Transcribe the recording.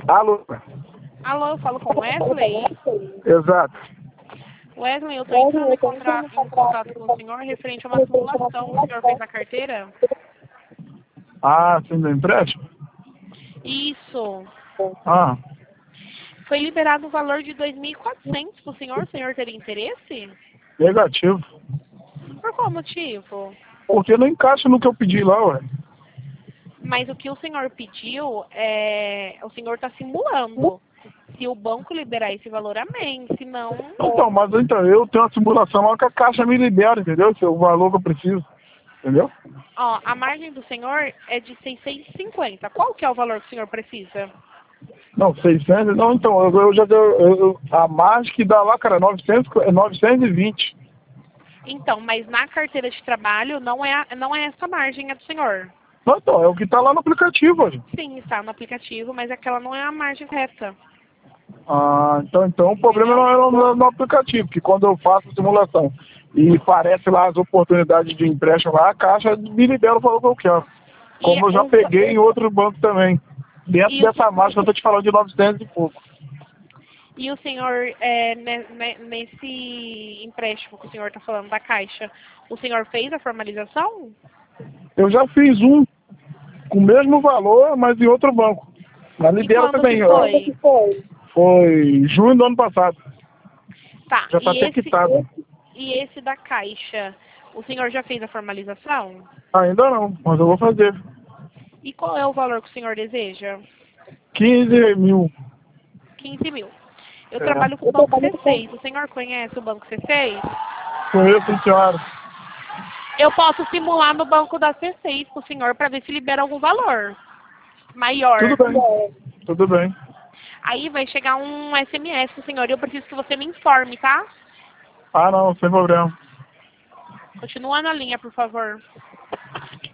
Alô? Alô, eu falo com Wesley? Exato. Wesley, eu estou entrando em contato com o senhor referente a uma simulação que o senhor fez na carteira? Ah, sim, do empréstimo? Isso. Ah, Foi liberado o valor de 2.400 para o senhor teria interesse? negativo. Por qual motivo? Porque não encaixa no que eu pedi lá, ué. Mas o que o senhor pediu, o senhor está simulando. Se o banco liberar esse valor, amém. Se não... Então, mas então, eu tenho uma simulação lá que a Caixa me libera, entendeu? Esse é o valor que eu preciso, entendeu? Ó, a margem do senhor é de 650. Qual que é o valor que o senhor precisa? Não, 600, não, então, eu já deu, a margem que dá lá, cara, 920. Então, mas na carteira de trabalho não é essa margem, é do senhor. Não, então, é o que tá lá no aplicativo, olha. Sim, está no aplicativo, mas aquela não é a margem correta. Ah, então o problema Entendeu? não é no aplicativo, que quando eu faço a simulação e aparece lá as oportunidades de empréstimo lá, a Caixa me libera o valor que eu quero. E Como eu já o, peguei em outro banco também. Dentro e o, dessa margem que eu tô te falando de 900 e pouco. e o senhor, nesse empréstimo que o senhor está falando da Caixa, o senhor fez a formalização? Eu já fiz um com o mesmo valor, mas em outro banco. Mas E libera quando que também, ó. foi? Foi junho do ano passado. Tá, Já tá até quitado. e esse da Caixa, o senhor já fez a formalização? Ainda não, mas eu vou fazer. E qual é o valor que o senhor deseja? 15 mil. 15 mil. Eu É. trabalho com o Banco C6. O senhor conhece o Banco C6? Conheço, senhora. Eu posso simular no banco da C6 para o senhor para ver se libera algum valor maior. Tudo bem. Tudo bem. Aí vai chegar um SMS pro senhor e eu preciso que você me informe, tá? Ah, não, sem problema. Continua na linha, por favor.